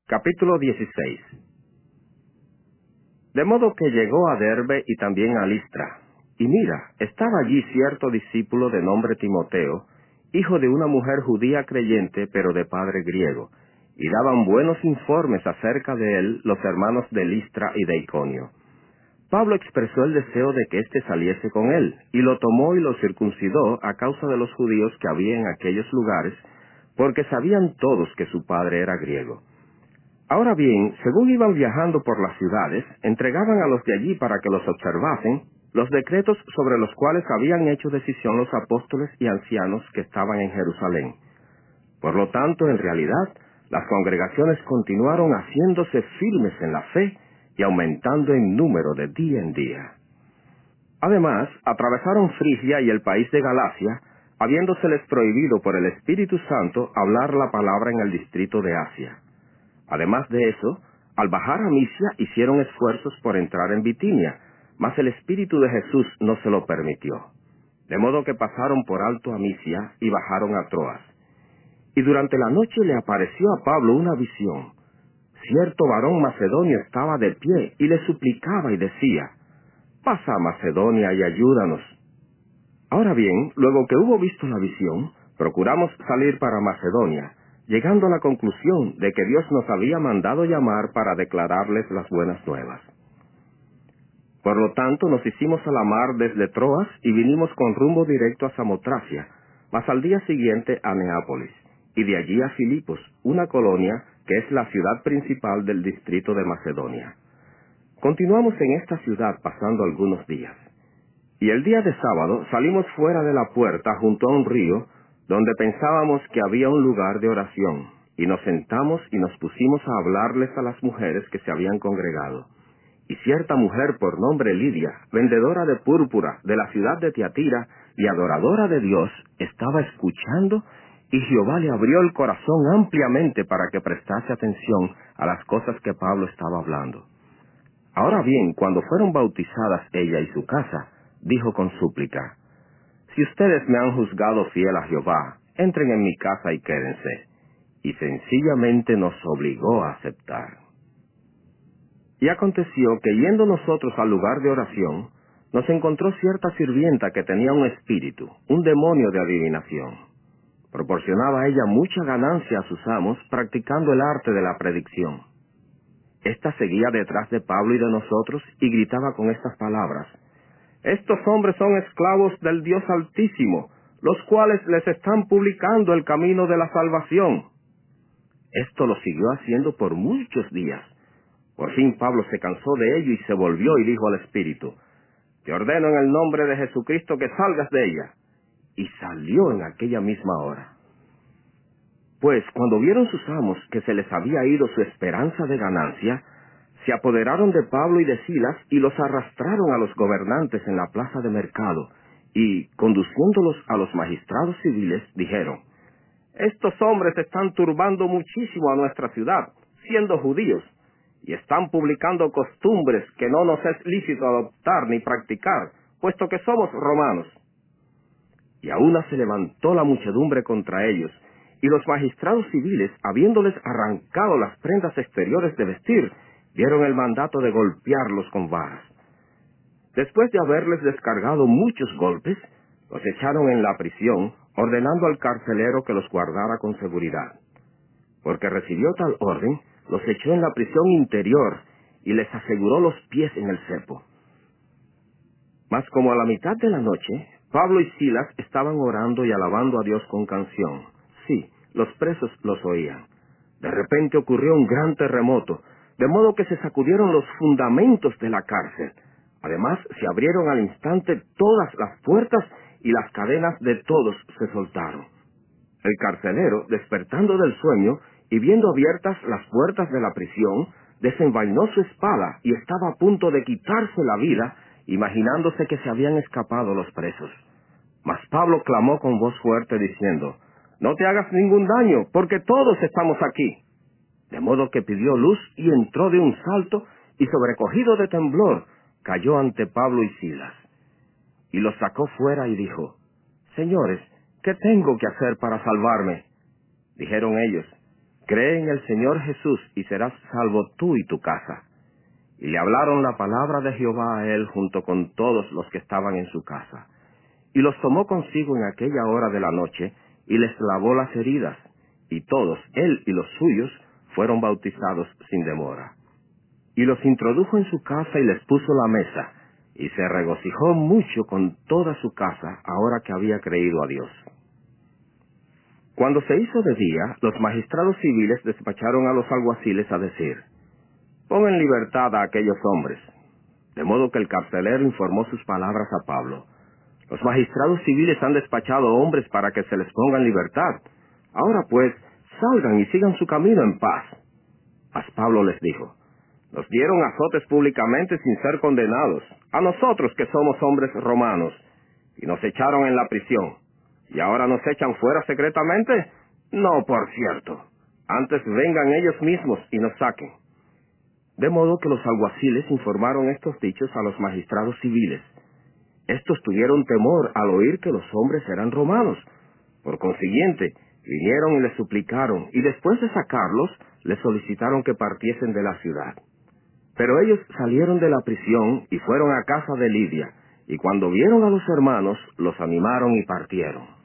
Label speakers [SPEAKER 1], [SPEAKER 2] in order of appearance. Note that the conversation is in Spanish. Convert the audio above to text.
[SPEAKER 1] Capítulo 16. De modo que llegó a Derbe y también a Listra. Y mira, estaba allí cierto discípulo de nombre Timoteo, hijo de una mujer judía creyente, pero de padre griego, y daban buenos informes acerca de él los hermanos de Listra y de Iconio. Pablo expresó el deseo de que éste saliese con él, y lo tomó y lo circuncidó a causa de los judíos que había en aquellos lugares, porque sabían todos que su padre era griego. Ahora bien, según iban viajando por las ciudades, entregaban a los de allí para que los observasen los decretos sobre los cuales habían hecho decisión los apóstoles y ancianos que estaban en Jerusalén. Por lo tanto, en realidad, las congregaciones continuaron haciéndose firmes en la fe y aumentando en número de día en día. Además, atravesaron Frigia y el país de Galacia, habiéndoseles prohibido por el Espíritu Santo hablar la palabra en el distrito de Asia. Además de eso, al bajar a Misia hicieron esfuerzos por entrar en Bitinia, mas el Espíritu de Jesús no se lo permitió. De modo que pasaron por alto a Misia y bajaron a Troas. Y durante la noche le apareció a Pablo una visión. Cierto varón macedonio estaba de pie y le suplicaba y decía: «Pasa a Macedonia y ayúdanos». Ahora bien, luego que hubo visto la visión, procuramos salir para Macedonia, llegando a la conclusión de que Dios nos había mandado llamar para declararles las buenas nuevas. Por lo tanto, nos hicimos a la mar desde Troas y vinimos con rumbo directo a Samotracia, mas al día siguiente a Neápolis, y de allí a Filipos, una colonia que es la ciudad principal del distrito de Macedonia. Continuamos en esta ciudad pasando algunos días. Y el día de sábado salimos fuera de la puerta junto a un río, donde pensábamos que había un lugar de oración, y nos sentamos y nos pusimos a hablarles a las mujeres que se habían congregado. Y cierta mujer por nombre Lidia, vendedora de púrpura de la ciudad de Tiatira y adoradora de Dios, estaba escuchando, y Jehová le abrió el corazón ampliamente para que prestase atención a las cosas que Pablo estaba hablando. Ahora bien, cuando fueron bautizadas ella y su casa, dijo con súplica: «Si ustedes me han juzgado fiel a Jehová, entren en mi casa y quédense». Y sencillamente nos obligó a aceptar. Y aconteció que yendo nosotros al lugar de oración, nos encontró cierta sirvienta que tenía un espíritu, un demonio de adivinación. Proporcionaba a ella mucha ganancia a sus amos, practicando el arte de la predicción. Esta seguía detrás de Pablo y de nosotros y gritaba con estas palabras: «Estos hombres son esclavos del Dios Altísimo, los cuales les están publicando el camino de la salvación». Esto lo siguió haciendo por muchos días. Por fin Pablo se cansó de ello y se volvió y dijo al espíritu: «Te ordeno en el nombre de Jesucristo que salgas de ella». Y salió en aquella misma hora. Pues cuando vieron sus amos que se les había ido su esperanza de ganancia, se apoderaron de Pablo y de Silas y los arrastraron a los gobernantes en la plaza de mercado, y, conduciéndolos a los magistrados civiles, dijeron: «Estos hombres están turbando muchísimo a nuestra ciudad, siendo judíos, y están publicando costumbres que no nos es lícito adoptar ni practicar, puesto que somos romanos». Y a una se levantó la muchedumbre contra ellos, y los magistrados civiles, habiéndoles arrancado las prendas exteriores de vestir, dieron el mandato de golpearlos con varas. Después de haberles descargado muchos golpes, los echaron en la prisión, ordenando al carcelero que los guardara con seguridad. Porque recibió tal orden, los echó en la prisión interior y les aseguró los pies en el cepo. Mas como a la mitad de la noche, Pablo y Silas estaban orando y alabando a Dios con canción. Sí, los presos los oían. De repente ocurrió un gran terremoto, de modo que se sacudieron los fundamentos de la cárcel. Además, se abrieron al instante todas las puertas y las cadenas de todos se soltaron. El carcelero, despertando del sueño y viendo abiertas las puertas de la prisión, desenvainó su espada y estaba a punto de quitarse la vida, imaginándose que se habían escapado los presos. Mas Pablo clamó con voz fuerte diciendo: «No te hagas ningún daño, porque todos estamos aquí». De modo que pidió luz y entró de un salto, y sobrecogido de temblor, cayó ante Pablo y Silas. Y los sacó fuera y dijo: «Señores, ¿qué tengo que hacer para salvarme?». Dijeron ellos: cree en el Señor Jesús y serás salvo tú y tu casa. Y le hablaron la palabra de Jehová a él junto con todos los que estaban en su casa. Y los tomó consigo en aquella hora de la noche, y les lavó las heridas, y todos, él y los suyos, fueron bautizados sin demora. Y los introdujo en su casa y les puso la mesa, y se regocijó mucho con toda su casa, ahora que había creído a Dios. Cuando se hizo de día, los magistrados civiles despacharon a los alguaciles a decir: «Pon en libertad a aquellos hombres». De modo que el carcelero informó sus palabras a Pablo: «Los magistrados civiles han despachado hombres para que se les ponga en libertad. Ahora pues, salgan y sigan su camino en paz». Mas Pablo les dijo: «Nos dieron azotes públicamente sin ser condenados, a nosotros que somos hombres romanos, y nos echaron en la prisión. ¿Y ahora nos echan fuera secretamente? No, por cierto. Antes vengan ellos mismos y nos saquen». De modo que los alguaciles informaron estos dichos a los magistrados civiles. Estos tuvieron temor al oír que los hombres eran romanos. Por consiguiente, vinieron y les suplicaron, y después de sacarlos, les solicitaron que partiesen de la ciudad. Pero ellos salieron de la prisión y fueron a casa de Lidia, y cuando vieron a los hermanos, los animaron y partieron.